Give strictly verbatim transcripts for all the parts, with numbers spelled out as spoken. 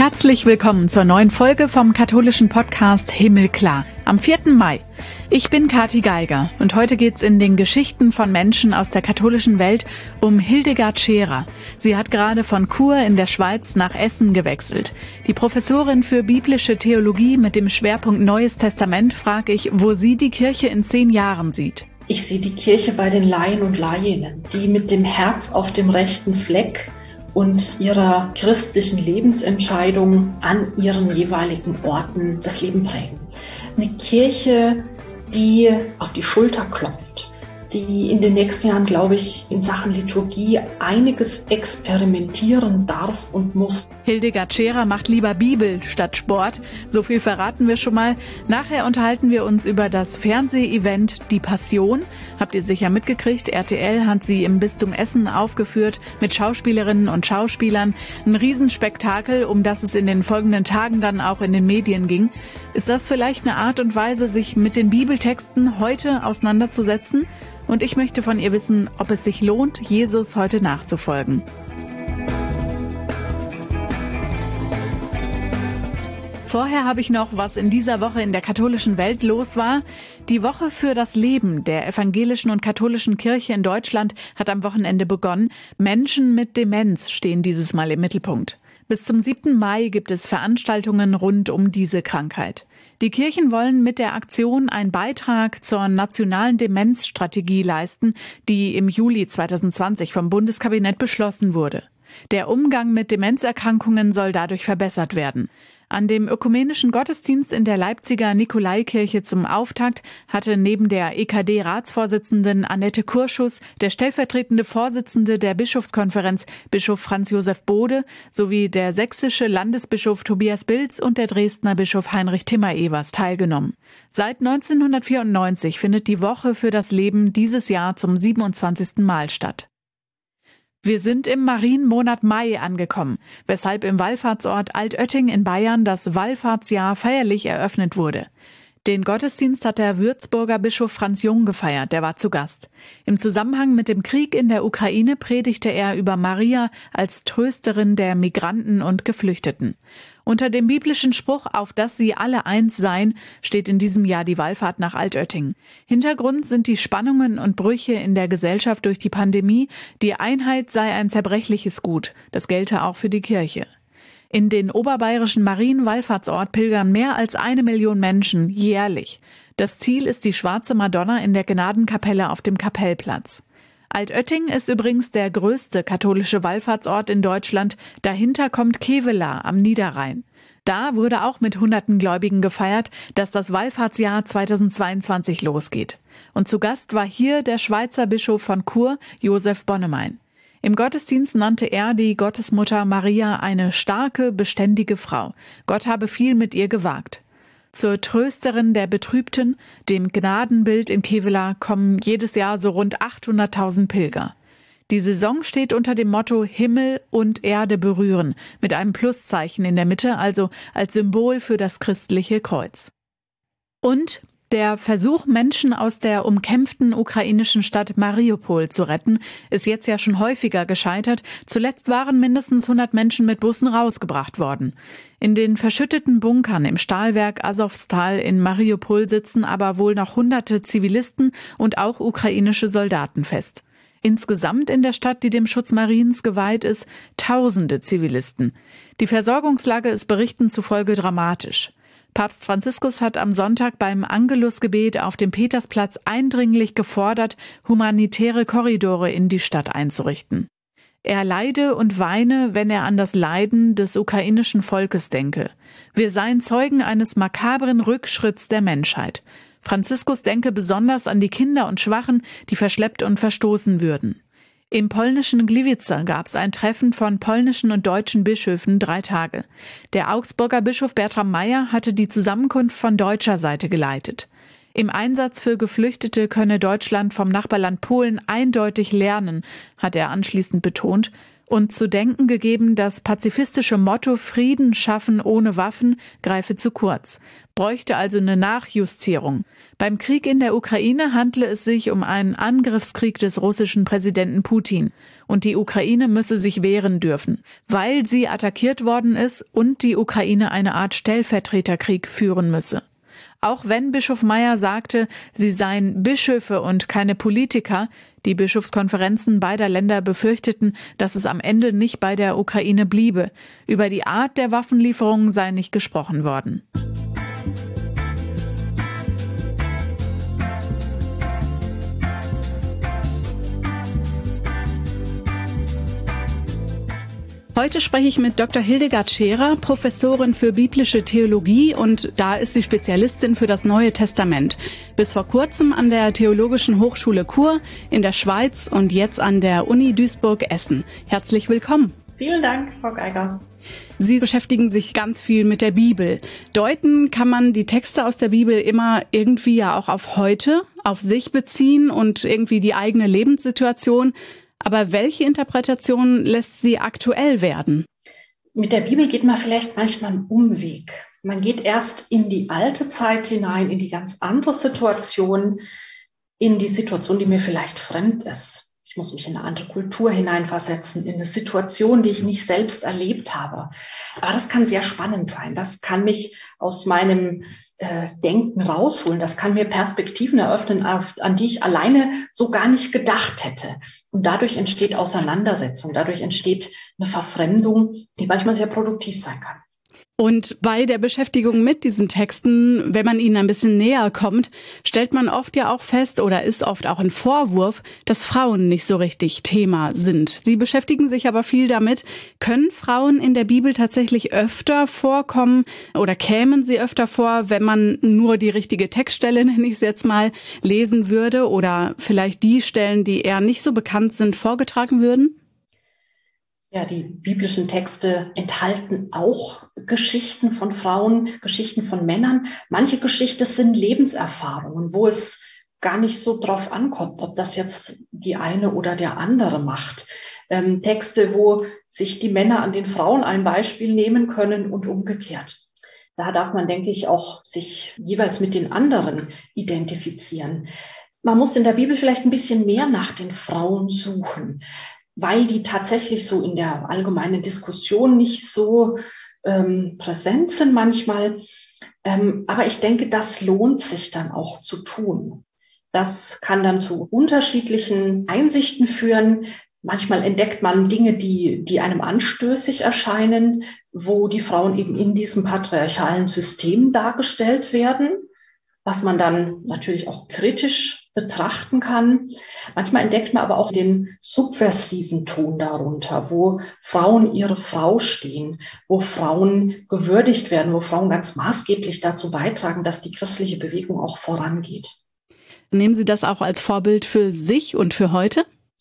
Herzlich willkommen zur neuen Folge vom katholischen Podcast Himmelklar am vierten Mai. Ich bin Kathi Geiger und heute geht's in den Geschichten von Menschen aus der katholischen Welt um Hildegard Scherer. Sie hat gerade von Chur in der Schweiz nach Essen gewechselt. Die Professorin für biblische Theologie mit dem Schwerpunkt Neues Testament frage ich, wo sie die Kirche in zehn Jahren sieht. Ich sehe die Kirche bei den Laien und Laien, die mit dem Herz auf dem rechten Fleck und ihrer christlichen Lebensentscheidung an ihren jeweiligen Orten das Leben prägen. Eine Kirche, die auf die Schulter klopft, die in den nächsten Jahren, glaube ich, in Sachen Liturgie einiges experimentieren darf und muss. Hildegard Scherer macht lieber Bibel statt Sport. So viel verraten wir schon mal. Nachher unterhalten wir uns über das Fernseh-Event Die Passion. Habt ihr sicher mitgekriegt, R T L hat sie im Bistum Essen aufgeführt mit Schauspielerinnen und Schauspielern. Ein Riesenspektakel, um das es in den folgenden Tagen dann auch in den Medien ging. Ist das vielleicht eine Art und Weise, sich mit den Bibeltexten heute auseinanderzusetzen? Und ich möchte von ihr wissen, ob es sich lohnt, Jesus heute nachzufolgen. Vorher habe ich noch, was in dieser Woche in der katholischen Welt los war. Die Woche für das Leben der evangelischen und katholischen Kirche in Deutschland hat am Wochenende begonnen. Menschen mit Demenz stehen dieses Mal im Mittelpunkt. Bis zum siebten Mai gibt es Veranstaltungen rund um diese Krankheit. Die Kirchen wollen mit der Aktion einen Beitrag zur nationalen Demenzstrategie leisten, die im Juli zweitausendzwanzig vom Bundeskabinett beschlossen wurde. Der Umgang mit Demenzerkrankungen soll dadurch verbessert werden. An dem ökumenischen Gottesdienst in der Leipziger Nikolaikirche zum Auftakt hatte neben der E K D-Ratsvorsitzenden Annette Kurschus der stellvertretende Vorsitzende der Bischofskonferenz, Bischof Franz Josef Bode, sowie der sächsische Landesbischof Tobias Bilz und der Dresdner Bischof Heinrich Timmer-Evers teilgenommen. Seit neunzehnhundertvierundneunzig findet die Woche für das Leben dieses Jahr zum siebenundzwanzigsten Mal statt. Wir sind im Marienmonat Mai angekommen, weshalb im Wallfahrtsort Altötting in Bayern das Wallfahrtsjahr feierlich eröffnet wurde. Den Gottesdienst hat der Würzburger Bischof Franz Jung gefeiert, der war zu Gast. Im Zusammenhang mit dem Krieg in der Ukraine predigte er über Maria als Trösterin der Migranten und Geflüchteten. Unter dem biblischen Spruch, auf dass sie alle eins seien, steht in diesem Jahr die Wallfahrt nach Altötting. Hintergrund sind die Spannungen und Brüche in der Gesellschaft durch die Pandemie. Die Einheit sei ein zerbrechliches Gut. Das gelte auch für die Kirche. In den oberbayerischen Marienwallfahrtsort pilgern mehr als eine Million Menschen jährlich. Das Ziel ist die Schwarze Madonna in der Gnadenkapelle auf dem Kapellplatz. Altötting ist übrigens der größte katholische Wallfahrtsort in Deutschland. Dahinter kommt Kevelaer am Niederrhein. Da wurde auch mit hunderten Gläubigen gefeiert, dass das Wallfahrtsjahr zweitausendzweiundzwanzig losgeht. Und zu Gast war hier der Schweizer Bischof von Chur, Josef Bonnemein. Im Gottesdienst nannte er die Gottesmutter Maria eine starke, beständige Frau. Gott habe viel mit ihr gewagt. Zur Trösterin der Betrübten, dem Gnadenbild in Kevelaer, kommen jedes Jahr so rund achthunderttausend Pilger. Die Saison steht unter dem Motto Himmel und Erde berühren, mit einem Pluszeichen in der Mitte, also als Symbol für das christliche Kreuz. Und der Versuch, Menschen aus der umkämpften ukrainischen Stadt Mariupol zu retten, ist jetzt ja schon häufiger gescheitert. Zuletzt waren mindestens hundert Menschen mit Bussen rausgebracht worden. In den verschütteten Bunkern im Stahlwerk Asowstal in Mariupol sitzen aber wohl noch hunderte Zivilisten und auch ukrainische Soldaten fest. Insgesamt in der Stadt, die dem Schutz Mariens geweiht ist, tausende Zivilisten. Die Versorgungslage ist Berichten zufolge dramatisch. Papst Franziskus hat am Sonntag beim Angelusgebet auf dem Petersplatz eindringlich gefordert, humanitäre Korridore in die Stadt einzurichten. Er leide und weine, wenn er an das Leiden des ukrainischen Volkes denke. Wir seien Zeugen eines makabren Rückschritts der Menschheit. Franziskus denke besonders an die Kinder und Schwachen, die verschleppt und verstoßen würden. Im polnischen Gliwice gab es ein Treffen von polnischen und deutschen Bischöfen drei Tage. Der Augsburger Bischof Bertram Meyer hatte die Zusammenkunft von deutscher Seite geleitet. Im Einsatz für Geflüchtete könne Deutschland vom Nachbarland Polen eindeutig lernen, hat er anschließend betont. und zu denken gegeben, das pazifistische Motto Frieden schaffen ohne Waffen greife zu kurz, bräuchte also eine Nachjustierung. Beim Krieg in der Ukraine handle es sich um einen Angriffskrieg des russischen Präsidenten Putin und die Ukraine müsse sich wehren dürfen, weil sie attackiert worden ist und die Ukraine eine Art Stellvertreterkrieg führen müsse. Auch wenn Bischof Meyer sagte, sie seien Bischöfe und keine Politiker, die Bischofskonferenzen beider Länder befürchteten, dass es am Ende nicht bei der Ukraine bliebe. Über die Art der Waffenlieferungen sei nicht gesprochen worden. Heute spreche ich mit Doktor Hildegard Scherer, Professorin für biblische Theologie, und da ist sie Spezialistin für das Neue Testament. Bis vor kurzem an der Theologischen Hochschule Chur in der Schweiz und jetzt an der Uni Duisburg-Essen. Herzlich willkommen. Vielen Dank, Frau Geiger. Sie beschäftigen sich ganz viel mit der Bibel. Deuten kann man die Texte aus der Bibel immer irgendwie ja auch auf heute, auf sich beziehen und irgendwie die eigene Lebenssituation. Aber welche Interpretation lässt sie aktuell werden? Mit der Bibel geht man vielleicht manchmal einen Umweg. Man geht erst in die alte Zeit hinein, in die ganz andere Situation, in die Situation, die mir vielleicht fremd ist. Ich muss mich in eine andere Kultur hineinversetzen, in eine Situation, die ich nicht selbst erlebt habe. Aber das kann sehr spannend sein. Das kann mich aus meinem äh, Denken rausholen. Das kann mir Perspektiven eröffnen, auf, an die ich alleine so gar nicht gedacht hätte. Und dadurch entsteht Auseinandersetzung, dadurch entsteht eine Verfremdung, die manchmal sehr produktiv sein kann. Und bei der Beschäftigung mit diesen Texten, wenn man ihnen ein bisschen näher kommt, stellt man oft ja auch fest oder ist oft auch ein Vorwurf, dass Frauen nicht so richtig Thema sind. Sie beschäftigen sich aber viel damit. Können Frauen in der Bibel tatsächlich öfter vorkommen oder kämen sie öfter vor, wenn man nur die richtige Textstelle, nenne ich es jetzt mal, lesen würde oder vielleicht die Stellen, die eher nicht so bekannt sind, vorgetragen würden? Ja, die biblischen Texte enthalten auch Geschichten von Frauen, Geschichten von Männern. Manche Geschichten sind Lebenserfahrungen, wo es gar nicht so drauf ankommt, ob das jetzt die eine oder der andere macht. Ähm, Texte, wo sich die Männer an den Frauen ein Beispiel nehmen können und umgekehrt. Da darf man, denke ich, auch sich jeweils mit den anderen identifizieren. Man muss in der Bibel vielleicht ein bisschen mehr nach den Frauen suchen, weil die tatsächlich so in der allgemeinen Diskussion nicht so ähm, präsent sind manchmal. Ähm, aber ich denke, das lohnt sich dann auch zu tun. Das kann dann zu unterschiedlichen Einsichten führen. Manchmal entdeckt man Dinge, die, die einem anstößig erscheinen, wo die Frauen eben in diesem patriarchalen System dargestellt werden, was man dann natürlich auch kritisch betrachten kann. Manchmal entdeckt man aber auch den subversiven Ton darunter, wo Frauen ihre Frau stehen, wo Frauen gewürdigt werden, wo Frauen ganz maßgeblich dazu beitragen, dass die christliche Bewegung auch vorangeht. Nehmen Sie das auch als Vorbild für sich und für heute?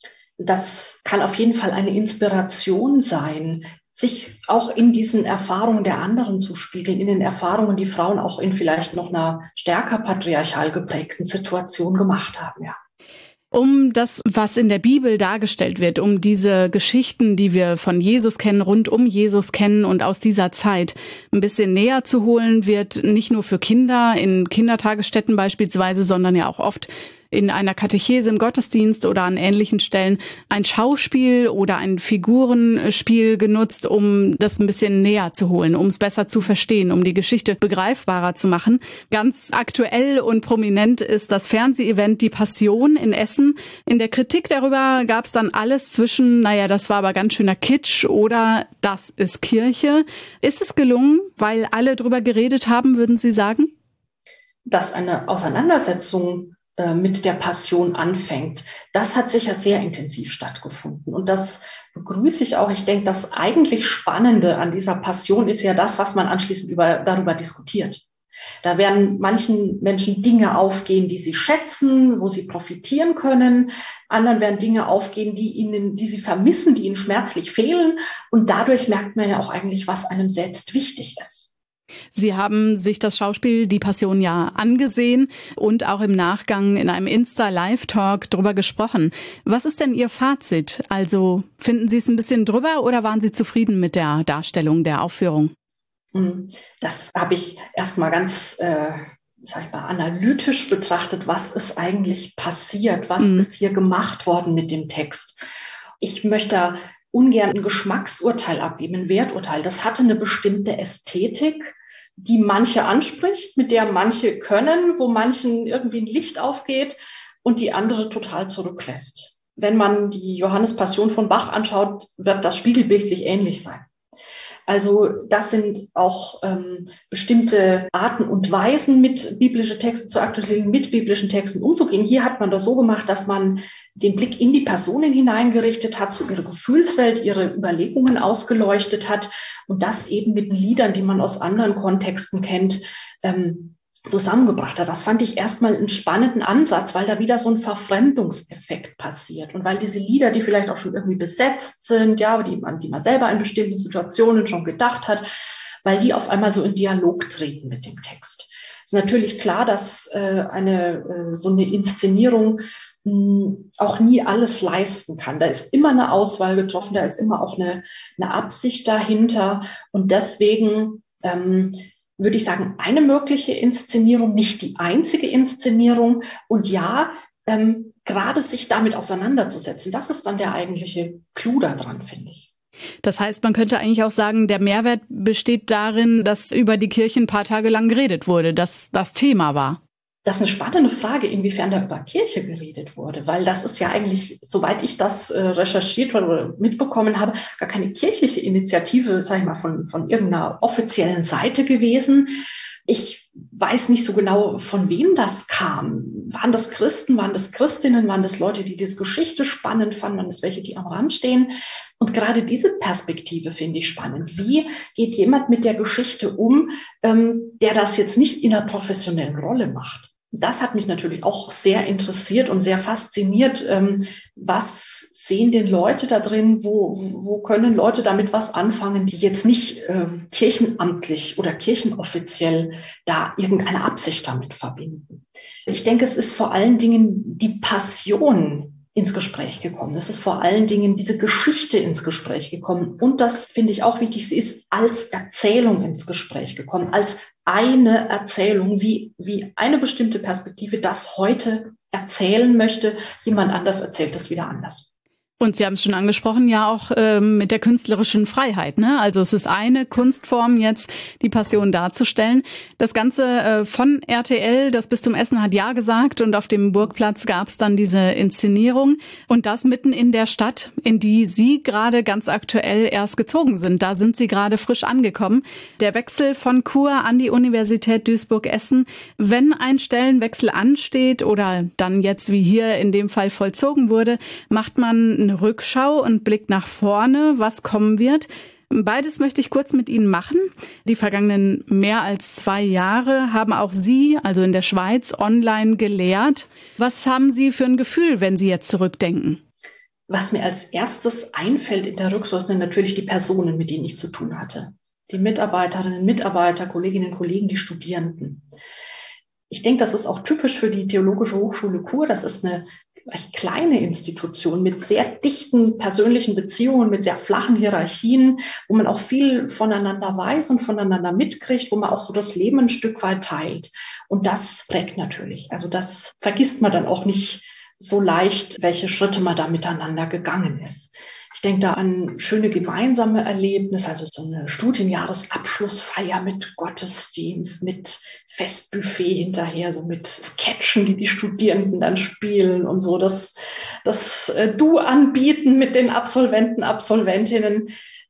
Das kann auf jeden Fall eine Inspiration sein, sich auch in diesen Erfahrungen der anderen zu spiegeln, in den Erfahrungen, die Frauen auch in vielleicht noch einer stärker patriarchal geprägten Situation gemacht haben, ja. Um das, was in der Bibel dargestellt wird, um diese Geschichten, die wir von Jesus kennen, rund um Jesus kennen und aus dieser Zeit ein bisschen näher zu holen, wird nicht nur für Kinder in Kindertagesstätten beispielsweise, sondern ja auch oft in einer Katechese im Gottesdienst oder an ähnlichen Stellen ein Schauspiel oder ein Figurenspiel genutzt, um das ein bisschen näher zu holen, um es besser zu verstehen, um die Geschichte begreifbarer zu machen. Ganz aktuell und prominent ist das Fernsehevent Die Passion in Essen. In der Kritik darüber gab es dann alles zwischen, naja, das war aber ganz schöner Kitsch oder das ist Kirche. Ist es gelungen, weil alle drüber geredet haben, würden Sie sagen? Dass eine Auseinandersetzung mit der Passion anfängt. Das hat sicher sehr intensiv stattgefunden. Und das begrüße ich auch. Ich denke, das eigentlich Spannende an dieser Passion ist ja das, was man anschließend über, darüber diskutiert. Da werden manchen Menschen Dinge aufgehen, die sie schätzen, wo sie profitieren können. Anderen werden Dinge aufgehen, die ihnen, die sie vermissen, die ihnen schmerzlich fehlen. Und dadurch merkt man ja auch eigentlich, was einem selbst wichtig ist. Sie haben sich das Schauspiel Die Passion ja angesehen und auch im Nachgang in einem Insta-Live-Talk drüber gesprochen. Was ist denn Ihr Fazit? Also finden Sie es ein bisschen drüber oder waren Sie zufrieden mit der Darstellung der Aufführung? Das habe ich erstmal ganz, äh, sag ich mal, analytisch betrachtet. Was ist eigentlich passiert? Was mhm. ist hier gemacht worden mit dem Text? Ich möchte ungern ein Geschmacksurteil abgeben, ein Werturteil. Das hatte eine bestimmte Ästhetik, die manche anspricht, mit der manche können, wo manchen irgendwie ein Licht aufgeht und die andere total zurücklässt. Wenn man die Johannespassion von Bach anschaut, wird das spiegelbildlich ähnlich sein. Also das sind auch ähm, bestimmte Arten und Weisen, mit biblischen Texten zu aktualisieren, mit biblischen Texten umzugehen. Hier hat man das so gemacht, dass man den Blick in die Personen hineingerichtet hat, zu ihrer Gefühlswelt, ihre Überlegungen ausgeleuchtet hat und das eben mit Liedern, die man aus anderen Kontexten kennt, ähm, zusammengebracht hat. Das fand ich erstmal einen spannenden Ansatz, weil da wieder so ein Verfremdungseffekt passiert und weil diese Lieder, die vielleicht auch schon irgendwie besetzt sind, ja, die man, die man selber in bestimmten Situationen schon gedacht hat, weil die auf einmal so in Dialog treten mit dem Text. Es ist natürlich klar, dass äh, eine äh, so eine Inszenierung mh, auch nie alles leisten kann. Da ist immer eine Auswahl getroffen, da ist immer auch eine, eine Absicht dahinter und deswegen ähm, würde ich sagen, eine mögliche Inszenierung, nicht die einzige Inszenierung. Und ja, ähm, gerade sich damit auseinanderzusetzen, das ist dann der eigentliche Clou daran, finde ich. Das heißt, man könnte eigentlich auch sagen, der Mehrwert besteht darin, dass über die Kirche ein paar Tage lang geredet wurde, dass das Thema war. Das ist eine spannende Frage, inwiefern da über Kirche geredet wurde, weil das ist ja eigentlich, soweit ich das äh, recherchiert oder mitbekommen habe, gar keine kirchliche Initiative, sag ich mal, von, von irgendeiner offiziellen Seite gewesen. Ich weiß nicht so genau, von wem das kam. Waren das Christen, waren das Christinnen, waren das Leute, die diese Geschichte spannend fanden, waren das welche, die am Rand stehen? Und gerade diese Perspektive finde ich spannend. Wie geht jemand mit der Geschichte um, ähm, der das jetzt nicht in einer professionellen Rolle macht? Das hat mich natürlich auch sehr interessiert und sehr fasziniert. Ähm, was sehen denn Leute da drin? Wo, wo können Leute damit was anfangen, die jetzt nicht äh, kirchenamtlich oder kirchenoffiziell da irgendeine Absicht damit verbinden? Ich denke, es ist vor allen Dingen die Passion ins Gespräch gekommen. Es ist vor allen Dingen diese Geschichte ins Gespräch gekommen. Und das finde ich auch wichtig, sie ist als Erzählung ins Gespräch gekommen, als eine Erzählung, wie, wie eine bestimmte Perspektive das heute erzählen möchte. Jemand anders erzählt das wieder anders. Und Sie haben es schon angesprochen, ja auch ähm, mit der künstlerischen Freiheit, ne? Also es ist eine Kunstform jetzt, die Passion darzustellen. Das Ganze äh, von R T L, das Bistum Essen hat ja gesagt und auf dem Burgplatz gab es dann diese Inszenierung und das mitten in der Stadt, in die Sie gerade ganz aktuell erst gezogen sind. Da sind Sie gerade frisch angekommen. Der Wechsel von Chur an die Universität Duisburg-Essen, wenn ein Stellenwechsel ansteht oder dann jetzt wie hier in dem Fall vollzogen wurde, macht man eine Rückschau und blickt nach vorne, was kommen wird. Beides möchte ich kurz mit Ihnen machen. Die vergangenen mehr als zwei Jahre haben auch Sie, also in der Schweiz, online gelehrt. Was haben Sie für ein Gefühl, wenn Sie jetzt zurückdenken? Was mir als erstes einfällt in der Rückschau sind natürlich die Personen, mit denen ich zu tun hatte. Die Mitarbeiterinnen, Mitarbeiter, Kolleginnen und Kollegen, die Studierenden. Ich denke, das ist auch typisch für die Theologische Hochschule Chur. Das ist eine recht kleine Institution mit sehr dichten persönlichen Beziehungen, mit sehr flachen Hierarchien, wo man auch viel voneinander weiß und voneinander mitkriegt, wo man auch so das Leben ein Stück weit teilt. Und das prägt natürlich. Also das vergisst man dann auch nicht so leicht, welche Schritte man da miteinander gegangen ist. Ich denke da an schöne gemeinsame Erlebnisse, also so eine Studienjahresabschlussfeier mit Gottesdienst, mit Festbuffet hinterher, so mit Sketchen, die die Studierenden dann spielen und so, das, das Du anbieten mit den Absolventen, Absolventinnen.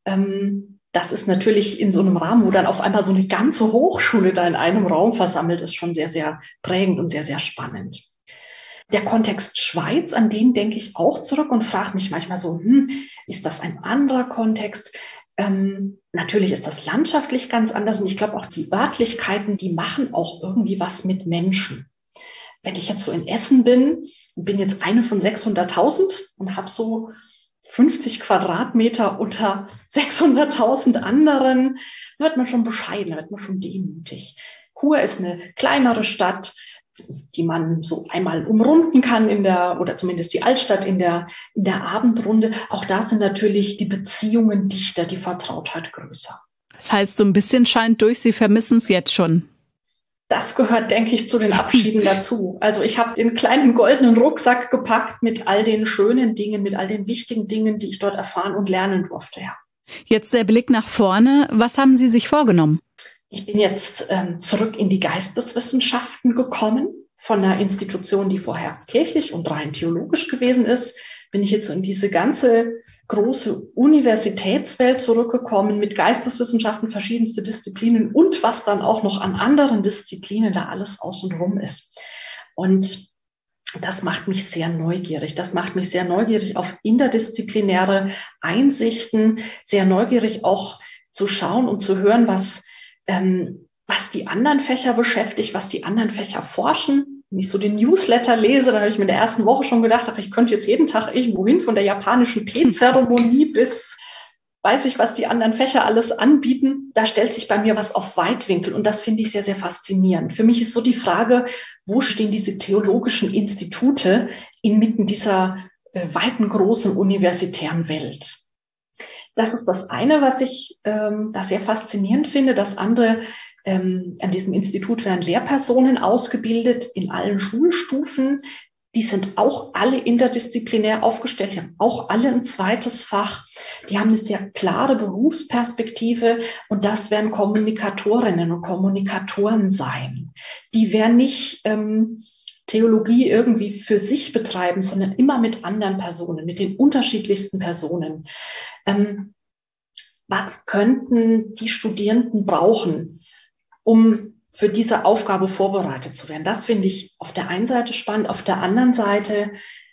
Ähm, das ist natürlich in so einem Rahmen, wo dann auf einmal so eine ganze Hochschule da in einem Raum versammelt ist, schon sehr, sehr prägend und sehr, sehr spannend. Der Kontext Schweiz, an den denke ich auch zurück und frage mich manchmal so, hm, ist das ein anderer Kontext? Ähm, natürlich ist das landschaftlich ganz anders und ich glaube auch die Örtlichkeiten, die machen auch irgendwie was mit Menschen. Wenn ich jetzt so in Essen bin, bin jetzt eine von sechshunderttausend und habe so fünfzig Quadratmeter unter sechshunderttausend anderen, wird man schon bescheiden, wird man schon demütig. Chur ist eine kleinere Stadt, die man so einmal umrunden kann in der, oder zumindest die Altstadt in der, in der Abendrunde. Auch da sind natürlich die Beziehungen dichter, die Vertrautheit größer. Das heißt, so ein bisschen scheint durch, Sie vermissen es jetzt schon. Das gehört, denke ich, zu den Abschieden dazu. Also ich habe den kleinen goldenen Rucksack gepackt mit all den schönen Dingen, mit all den wichtigen Dingen, die ich dort erfahren und lernen durfte, ja. Jetzt der Blick nach vorne. Was haben Sie sich vorgenommen? Ich bin jetzt ähm, zurück in die Geisteswissenschaften gekommen. Von einer Institution, die vorher kirchlich und rein theologisch gewesen ist, bin ich jetzt in diese ganze große Universitätswelt zurückgekommen mit Geisteswissenschaften, verschiedenste Disziplinen und was dann auch noch an anderen Disziplinen da alles außenrum ist. Und das macht mich sehr neugierig. Das macht mich sehr neugierig auf interdisziplinäre Einsichten, sehr neugierig auch zu schauen und zu hören, was Ähm, was die anderen Fächer beschäftigt, was die anderen Fächer forschen. Wenn ich so den Newsletter lese, da habe ich mir in der ersten Woche schon gedacht, ach, ich könnte jetzt jeden Tag irgendwo hin, von der japanischen Teezeremonie bis weiß ich, was die anderen Fächer alles anbieten. Da stellt sich bei mir was auf Weitwinkel und das finde ich sehr, sehr faszinierend. Für mich ist so die Frage, wo stehen diese theologischen Institute inmitten dieser äh, weiten, großen universitären Welt? Das ist das eine, was ich ähm, da sehr faszinierend finde. Das andere, ähm, an diesem Institut werden Lehrpersonen ausgebildet in allen Schulstufen. Die sind auch alle interdisziplinär aufgestellt. Die haben auch alle ein zweites Fach. Die haben eine sehr klare Berufsperspektive und das werden Kommunikatorinnen und Kommunikatoren sein. Die werden nicht ähm, Theologie irgendwie für sich betreiben, sondern immer mit anderen Personen, mit den unterschiedlichsten Personen. Ähm, was könnten die Studierenden brauchen, um für diese Aufgabe vorbereitet zu werden? Das finde ich auf der einen Seite spannend. Auf der anderen Seite,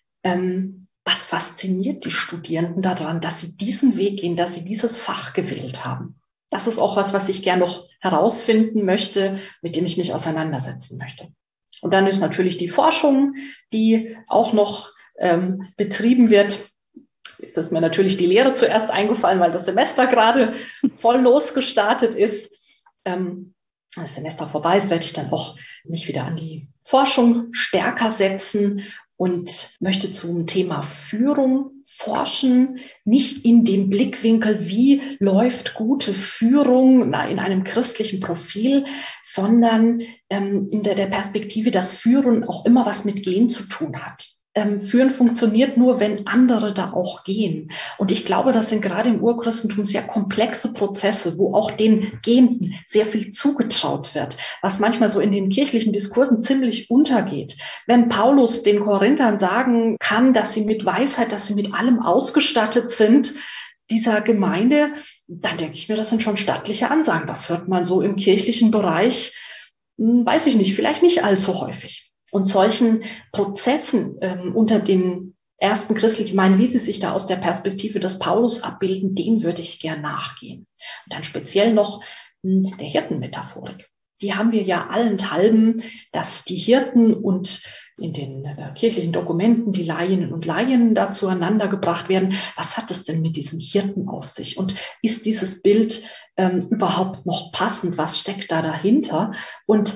ähm, was fasziniert die Studierenden daran, dass sie diesen Weg gehen, dass sie dieses Fach gewählt haben? Das ist auch was, was ich gerne noch herausfinden möchte, mit dem ich mich auseinandersetzen möchte. Und dann ist natürlich die Forschung, die auch noch ähm, betrieben wird. Jetzt ist mir natürlich die Lehre zuerst eingefallen, weil das Semester gerade voll losgestartet ist. Ähm, das Semester vorbei ist, werde ich dann auch mich wieder an die Forschung stärker setzen und möchte zum Thema Führung forschen, nicht in dem Blickwinkel, wie läuft gute Führung na, in einem christlichen Profil, sondern ähm, in der, der Perspektive, dass Führen auch immer was mit Gehen zu tun hat. Ähm, Führen funktioniert nur, wenn andere da auch gehen. Und ich glaube, das sind gerade im Urchristentum sehr komplexe Prozesse, wo auch den Gehenden sehr viel zugetraut wird, was manchmal so in den kirchlichen Diskursen ziemlich untergeht. Wenn Paulus den Korinthern sagen kann, dass sie mit Weisheit, dass sie mit allem ausgestattet sind, dieser Gemeinde, dann denke ich mir, das sind schon stattliche Ansagen. Das hört man so im kirchlichen Bereich, weiß ich nicht, vielleicht nicht allzu häufig. Und solchen Prozessen ähm, unter den ersten christlichen Gemeinden, wie sie sich da aus der Perspektive des Paulus abbilden, denen würde ich gern nachgehen. Und dann speziell noch mh, der Hirtenmetaphorik. Die haben wir ja allenthalben, dass die Hirten und in den äh, kirchlichen Dokumenten die Laien und Laien da zueinander gebracht werden. Was hat es denn mit diesen Hirten auf sich? Und ist dieses Bild ähm, überhaupt noch passend? Was steckt da dahinter? Und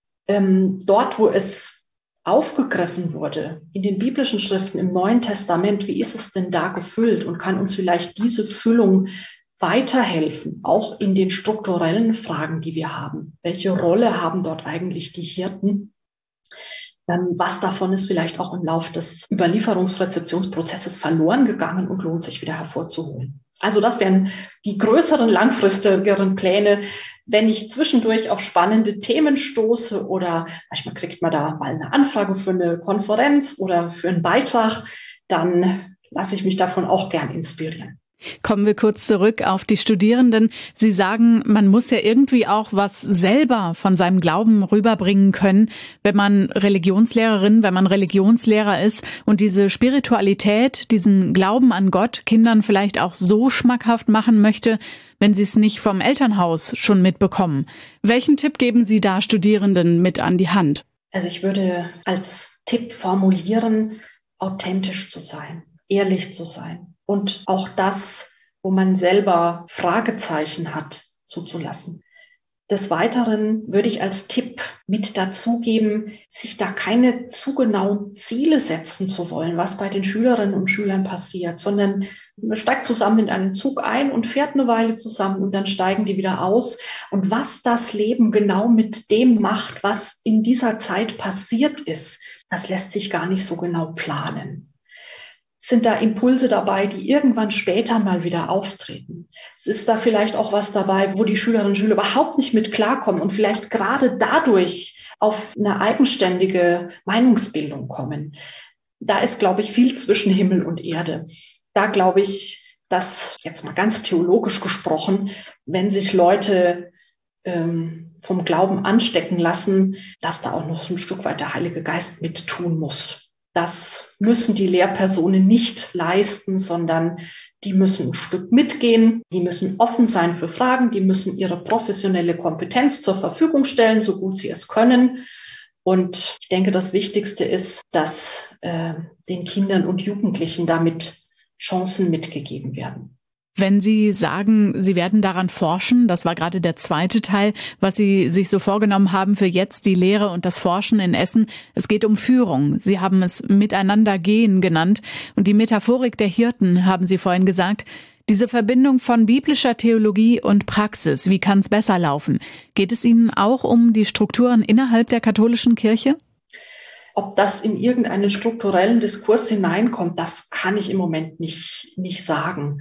ähm, dort, wo es aufgegriffen wurde in den biblischen Schriften im Neuen Testament, wie ist es denn da gefüllt und kann uns vielleicht diese Füllung weiterhelfen, auch in den strukturellen Fragen, die wir haben? Welche Rolle haben dort eigentlich die Hirten? Was davon ist vielleicht auch im Lauf des Überlieferungsrezeptionsprozesses verloren gegangen und lohnt sich wieder hervorzuholen? Also das wären die größeren, langfristigeren Pläne. Wenn ich zwischendurch auf spannende Themen stoße oder manchmal kriegt man da mal eine Anfrage für eine Konferenz oder für einen Beitrag, dann lasse ich mich davon auch gern inspirieren. Kommen wir kurz zurück auf die Studierenden. Sie sagen, man muss ja irgendwie auch was selber von seinem Glauben rüberbringen können, wenn man Religionslehrerin, wenn man Religionslehrer ist und diese Spiritualität, diesen Glauben an Gott Kindern vielleicht auch so schmackhaft machen möchte, wenn sie es nicht vom Elternhaus schon mitbekommen. Welchen Tipp geben Sie da Studierenden mit an die Hand? Also ich würde als Tipp formulieren, authentisch zu sein, ehrlich zu sein. und auch das, wo man selber Fragezeichen hat, zuzulassen. Des Weiteren würde ich als Tipp mit dazugeben, sich da keine zu genauen Ziele setzen zu wollen, was bei den Schülerinnen und Schülern passiert, sondern man steigt zusammen in einen Zug ein und fährt eine Weile zusammen und dann steigen die wieder aus. Und was das Leben genau mit dem macht, was in dieser Zeit passiert ist, das lässt sich gar nicht so genau planen. Sind da Impulse dabei, die irgendwann später mal wieder auftreten? Es ist da vielleicht auch was dabei, wo die Schülerinnen und Schüler überhaupt nicht mit klarkommen und vielleicht gerade dadurch auf eine eigenständige Meinungsbildung kommen. Da ist, glaube ich, viel zwischen Himmel und Erde. Da glaube ich, dass, jetzt mal ganz theologisch gesprochen, wenn sich Leute ähm, vom Glauben anstecken lassen, dass da auch noch ein Stück weit der Heilige Geist mit tun muss. Das müssen die Lehrpersonen nicht leisten, sondern die müssen ein Stück mitgehen, die müssen offen sein für Fragen, die müssen ihre professionelle Kompetenz zur Verfügung stellen, so gut sie es können. Und ich denke, das Wichtigste ist, dass äh, den Kindern und Jugendlichen damit Chancen mitgegeben werden. Wenn Sie sagen, Sie werden daran forschen, das war gerade der zweite Teil, was Sie sich so vorgenommen haben für jetzt, die Lehre und das Forschen in Essen. Es geht um Führung. Sie haben es Miteinander gehen genannt. Und die Metaphorik der Hirten, haben Sie vorhin gesagt. Diese Verbindung von biblischer Theologie und Praxis, wie kann es besser laufen? Geht es Ihnen auch um die Strukturen innerhalb der katholischen Kirche? Ob das in irgendeinen strukturellen Diskurs hineinkommt, das kann ich im Moment nicht, nicht sagen.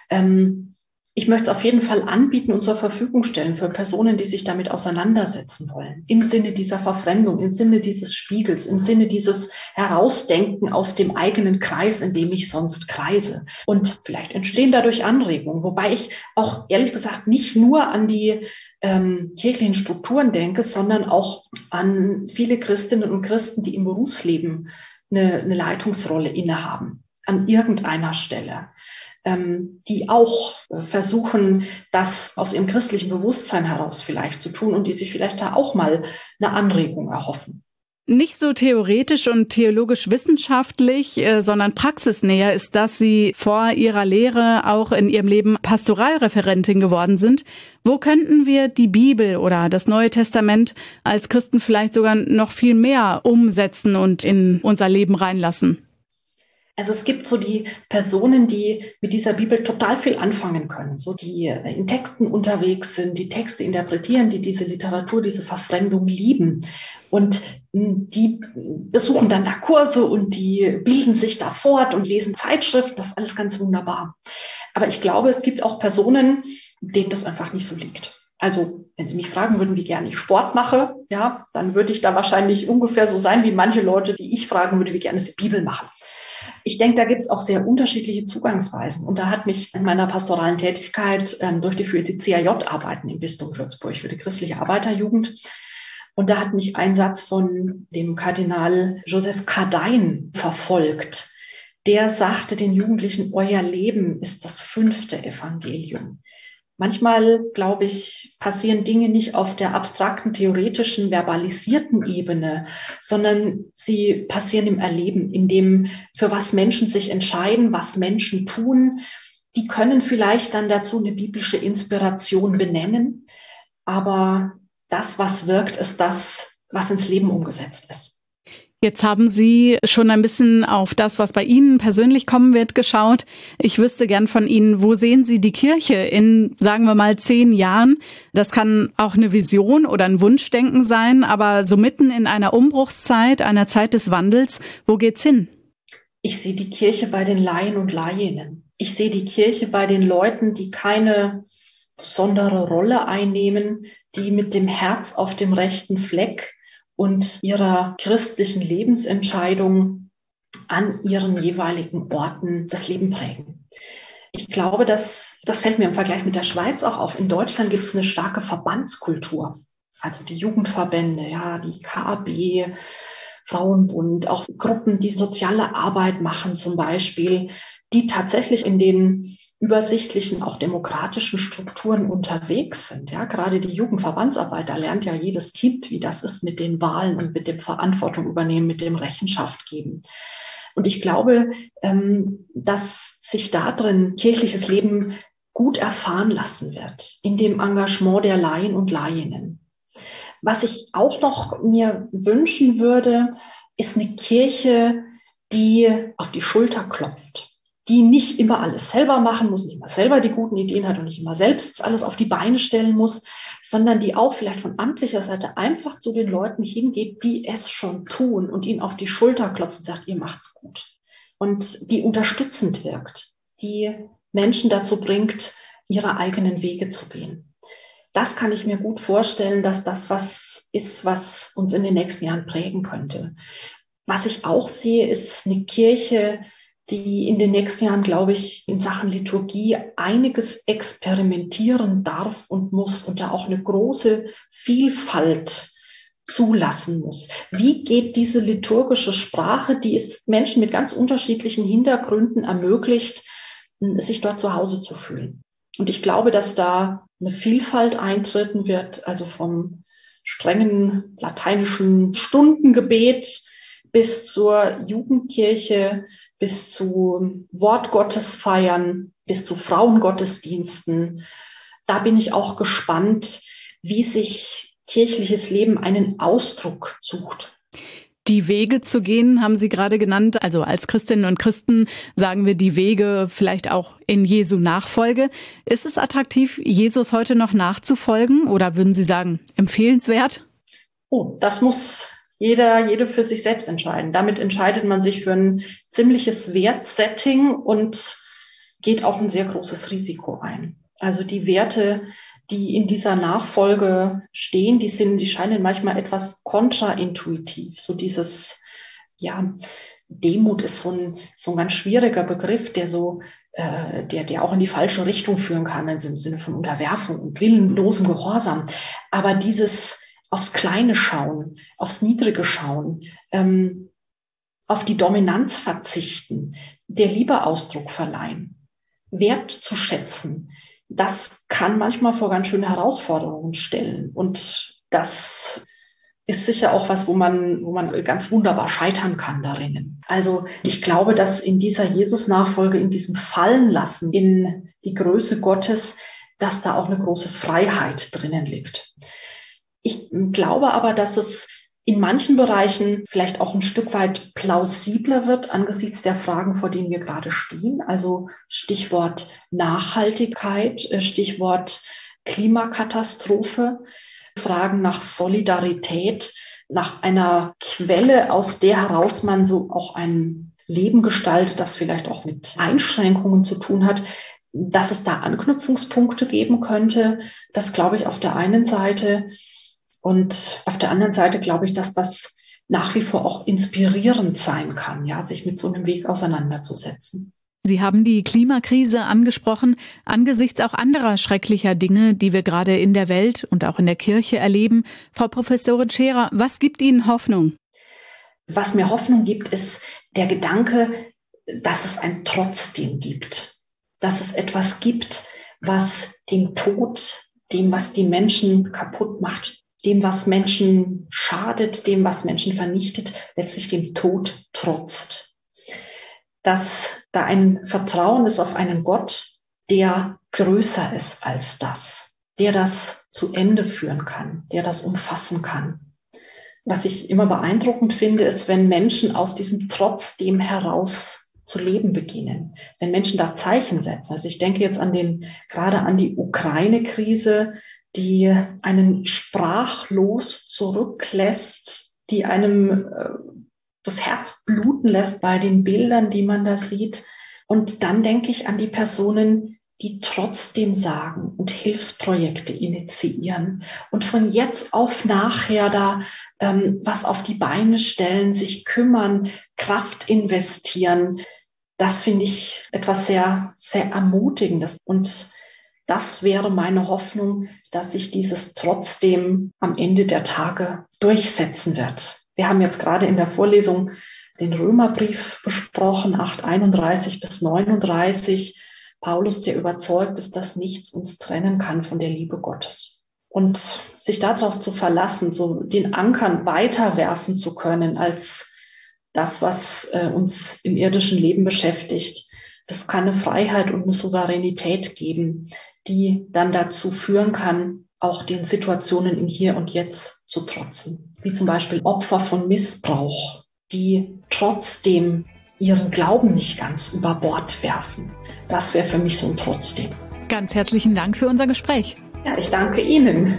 Ähm, ich möchte es auf jeden Fall anbieten und zur Verfügung stellen für Personen, die sich damit auseinandersetzen wollen. Im Sinne dieser Verfremdung, im Sinne dieses Spiegels, im Sinne dieses Herausdenken aus dem eigenen Kreis, in dem ich sonst kreise. Und vielleicht entstehen dadurch Anregungen, wobei ich auch ehrlich gesagt nicht nur an die ähm, kirchlichen Strukturen denke, sondern auch an viele Christinnen und Christen, die im Berufsleben eine, eine Leitungsrolle innehaben, an irgendeiner Stelle, ähm, die auch versuchen, das aus ihrem christlichen Bewusstsein heraus vielleicht zu tun und die sich vielleicht da auch mal eine Anregung erhoffen. Nicht so theoretisch und theologisch-wissenschaftlich, äh, sondern praxisnäher ist, dass Sie vor Ihrer Lehre auch in Ihrem Leben Pastoralreferentin geworden sind. Wo könnten wir die Bibel oder das Neue Testament als Christen vielleicht sogar noch viel mehr umsetzen und in unser Leben reinlassen? Also es gibt so die Personen, die mit dieser Bibel total viel anfangen können, so die in Texten unterwegs sind, die Texte interpretieren, die diese Literatur, diese Verfremdung lieben. Und die besuchen dann da Kurse und die bilden sich da fort und lesen Zeitschriften. Das ist alles ganz wunderbar. Aber ich glaube, es gibt auch Personen, denen das einfach nicht so liegt. Also, wenn Sie mich fragen würden, wie gerne ich Sport mache, ja, dann würde ich da wahrscheinlich ungefähr so sein wie manche Leute, die ich fragen würde, wie gerne sie Bibel machen. Ich denke, da gibt es auch sehr unterschiedliche Zugangsweisen. Und da hat mich in meiner pastoralen Tätigkeit ähm, durch die für die C A J-Arbeiten im Bistum Würzburg für die christliche Arbeiterjugend. Und da hat mich ein Satz von dem Kardinal Joseph Cadain verfolgt. Der sagte den Jugendlichen, euer Leben ist das fünfte Evangelium. Manchmal, glaube ich, passieren Dinge nicht auf der abstrakten, theoretischen, verbalisierten Ebene, sondern sie passieren im Erleben, in dem, für was Menschen sich entscheiden, was Menschen tun. Die können vielleicht dann dazu eine biblische Inspiration benennen, aber das, was wirkt, ist das, was ins Leben umgesetzt ist. Jetzt haben Sie schon ein bisschen auf das, was bei Ihnen persönlich kommen wird, geschaut. Ich wüsste gern von Ihnen, wo sehen Sie die Kirche in, sagen wir mal, zehn Jahren? Das kann auch eine Vision oder ein Wunschdenken sein, aber so mitten in einer Umbruchszeit, einer Zeit des Wandels, wo geht's hin? Ich sehe die Kirche bei den Laien und Laien. Ich sehe die Kirche bei den Leuten, die keine besondere Rolle einnehmen, die mit dem Herz auf dem rechten Fleck und ihrer christlichen Lebensentscheidung an ihren jeweiligen Orten das Leben prägen. Ich glaube, dass, das fällt mir im Vergleich mit der Schweiz auch auf. In Deutschland gibt es eine starke Verbandskultur. Also die Jugendverbände, ja, die K A B, Frauenbund, auch Gruppen, die soziale Arbeit machen zum Beispiel, die tatsächlich in den übersichtlichen, auch demokratischen Strukturen unterwegs sind. Ja, gerade die Jugendverbandsarbeit, da lernt ja jedes Kind, wie das ist mit den Wahlen und mit dem Verantwortung übernehmen, mit dem Rechenschaft geben. Und ich glaube, dass sich darin kirchliches Leben gut erfahren lassen wird, in dem Engagement der Laien und Laieninnen. Was ich auch noch mir wünschen würde, ist eine Kirche, die auf die Schulter klopft, die nicht immer alles selber machen muss, nicht immer selber die guten Ideen hat und nicht immer selbst alles auf die Beine stellen muss, sondern die auch vielleicht von amtlicher Seite einfach zu den Leuten hingeht, die es schon tun und ihnen auf die Schulter klopft und sagt, ihr macht's gut. Und die unterstützend wirkt, die Menschen dazu bringt, ihre eigenen Wege zu gehen. Das kann ich mir gut vorstellen, dass das was ist, was uns in den nächsten Jahren prägen könnte. Was ich auch sehe, ist eine Kirche, die in den nächsten Jahren, glaube ich, in Sachen Liturgie einiges experimentieren darf und muss und da auch eine große Vielfalt zulassen muss. Wie geht diese liturgische Sprache, die es Menschen mit ganz unterschiedlichen Hintergründen ermöglicht, sich dort zu Hause zu fühlen? Und ich glaube, dass da eine Vielfalt eintreten wird, also vom strengen lateinischen Stundengebet bis zur Jugendkirche, bis zu Wortgottesfeiern, bis zu Frauengottesdiensten. Da bin ich auch gespannt, wie sich kirchliches Leben einen Ausdruck sucht. Die Wege zu gehen, haben Sie gerade genannt. Also als Christinnen und Christen sagen wir die Wege vielleicht auch in Jesu Nachfolge. Ist es attraktiv, Jesus heute noch nachzufolgen, oder würden Sie sagen, empfehlenswert? Oh, das muss jeder, jede für sich selbst entscheiden. Damit entscheidet man sich für ein ziemliches Wertsetting und geht auch ein sehr großes Risiko ein. Also die Werte, die in dieser Nachfolge stehen, die sind, die scheinen manchmal etwas kontraintuitiv. So dieses, ja, Demut ist so ein, so ein ganz schwieriger Begriff, der so, äh, der, der auch in die falsche Richtung führen kann, im Sinne von Unterwerfung und willenlosem Gehorsam. Aber dieses aufs Kleine schauen, aufs Niedrige schauen, ähm, auf die Dominanz verzichten, der Liebe Ausdruck verleihen, Wert zu schätzen, das kann manchmal vor ganz schöne Herausforderungen stellen. Und das ist sicher auch was, wo man, wo man ganz wunderbar scheitern kann darin. Also ich glaube, dass in dieser Jesus-Nachfolge, in diesem Fallenlassen in die Größe Gottes, dass da auch eine große Freiheit drinnen liegt. Ich glaube aber, dass es in manchen Bereichen vielleicht auch ein Stück weit plausibler wird angesichts der Fragen, vor denen wir gerade stehen. Also Stichwort Nachhaltigkeit, Stichwort Klimakatastrophe, Fragen nach Solidarität, nach einer Quelle, aus der heraus man so auch ein Leben gestaltet, das vielleicht auch mit Einschränkungen zu tun hat, dass es da Anknüpfungspunkte geben könnte. Das glaube ich auf der einen Seite. Und auf der anderen Seite glaube ich, dass das nach wie vor auch inspirierend sein kann, ja, sich mit so einem Weg auseinanderzusetzen. Sie haben die Klimakrise angesprochen, angesichts auch anderer schrecklicher Dinge, die wir gerade in der Welt und auch in der Kirche erleben. Frau Professorin Scherer, was gibt Ihnen Hoffnung? Was mir Hoffnung gibt, ist der Gedanke, dass es ein Trotzdem gibt. Dass es etwas gibt, was dem Tod, dem, was die Menschen kaputt macht, dem, was Menschen schadet, dem, was Menschen vernichtet, letztlich dem Tod trotzt. Dass da ein Vertrauen ist auf einen Gott, der größer ist als das, der das zu Ende führen kann, der das umfassen kann. Was ich immer beeindruckend finde, ist, wenn Menschen aus diesem Trotzdem heraus zu leben beginnen, wenn Menschen da Zeichen setzen. Also ich denke jetzt an den, gerade an die Ukraine-Krise, die einen sprachlos zurücklässt, die einem äh, das Herz bluten lässt bei den Bildern, die man da sieht. Und dann denke ich an die Personen, die trotzdem sagen und Hilfsprojekte initiieren und von jetzt auf nachher da ähm, was auf die Beine stellen, sich kümmern, Kraft investieren. Das finde ich etwas sehr, sehr Ermutigendes. Und das wäre meine Hoffnung, dass sich dieses trotzdem am Ende der Tage durchsetzen wird. Wir haben jetzt gerade in der Vorlesung den Römerbrief besprochen, acht einunddreißig bis neununddreißig. Paulus, der überzeugt ist, dass nichts uns trennen kann von der Liebe Gottes. Und sich darauf zu verlassen, so den Ankern weiterwerfen zu können als das, was äh, uns im irdischen Leben beschäftigt, das kann eine Freiheit und eine Souveränität geben, die dann dazu führen kann, auch den Situationen im Hier und Jetzt zu trotzen. Wie zum Beispiel Opfer von Missbrauch, die trotzdem ihren Glauben nicht ganz über Bord werfen. Das wäre für mich so ein Trotzdem. Ganz herzlichen Dank für unser Gespräch. Ja, ich danke Ihnen.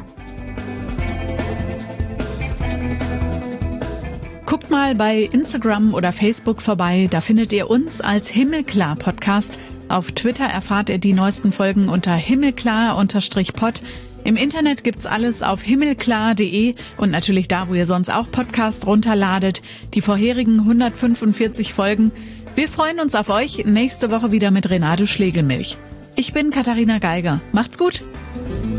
Guckt mal bei Instagram oder Facebook vorbei, da findet ihr uns als Himmelklar Podcast. Auf Twitter erfahrt ihr die neuesten Folgen unter himmelklar-pod. Im Internet gibt's alles auf himmelklar punkt de und natürlich da, wo ihr sonst auch Podcasts runterladet. Die vorherigen hundertfünfundvierzig Folgen. Wir freuen uns auf euch nächste Woche wieder mit Renate Schlegelmilch. Ich bin Katharina Geiger. Macht's gut!